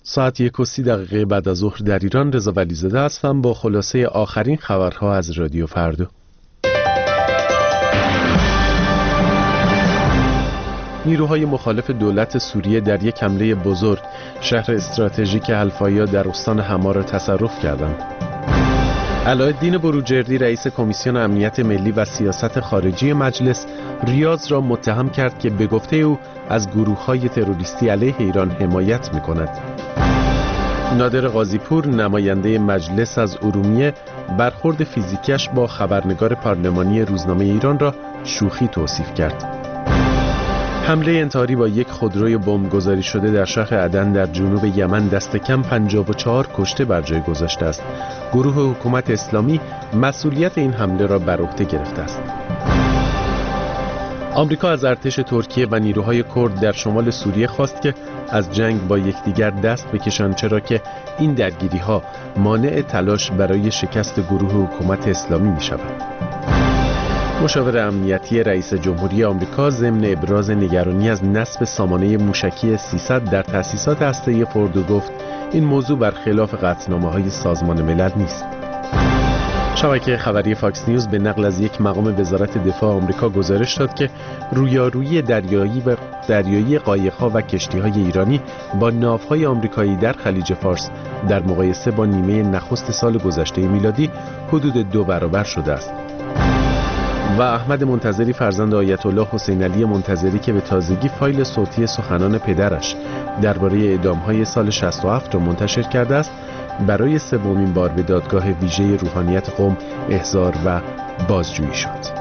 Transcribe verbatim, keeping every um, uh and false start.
ساعت یک و سی دقیقه بعد از ظهر در ایران. رضا ولیزاده هستم با خلاصه آخرین خبرها از رادیو فردا. نیروهای مخالف دولت سوریه در یک حمله بزرگ شهر استراتژیک الفایا در استان حما را تصرف کردند. علاءالدین بروجردی رئیس کمیسیون امنیت ملی و سیاست خارجی مجلس ریاض را متهم کرد که به گفته او از گروه‌های تروریستی علیه ایران حمایت می‌کند. نادر قاضی‌پور نماینده مجلس از ارومیه برخورد فیزیکیش با خبرنگار پارلمانی روزنامه ایران را شوخی توصیف کرد. حمله انتحاری با یک خودروی بمبگذاری شده در شهر عدن در جنوب یمن دست کم پنجاه و چهار کشته بر جای گذاشته است. گروه حکومت اسلامی مسئولیت این حمله را بر عهده گرفته است. آمریکا از ارتش ترکیه و نیروهای کرد در شمال سوریه خواست که از جنگ با یکدیگر دست بکشند، چرا که این درگیری‌ها مانع تلاش برای شکست گروه حکومت اسلامی می‌شود. مشاور امنیتی رئیس جمهوری آمریکا ضمن ابراز نگرانی از نصب سامانه موشکی سیصد در تأسیسات هسته‌ای فوردو گفت این موضوع برخلاف قطعنامه‌های سازمان ملل نیست. شبکه خبری فاکس نیوز به نقل از یک مقام وزارت دفاع آمریکا گزارش داد که رویارویی دریایی و دریایی قایق‌ها و کشتی‌های ایرانی با ناوهای آمریکایی در خلیج فارس در مقایسه با نیمه نخست سال گذشته میلادی حدود دو برابر شده است. و احمد منتظری فرزند آیت الله حسین علی منتظری که به تازگی فایل صوتی سخنان پدرش درباره اعدام‌های سال شصت و هفت را منتشر کرده است، برای سومین بار به دادگاه ویژه روحانیت قم احضار و بازجویی شد.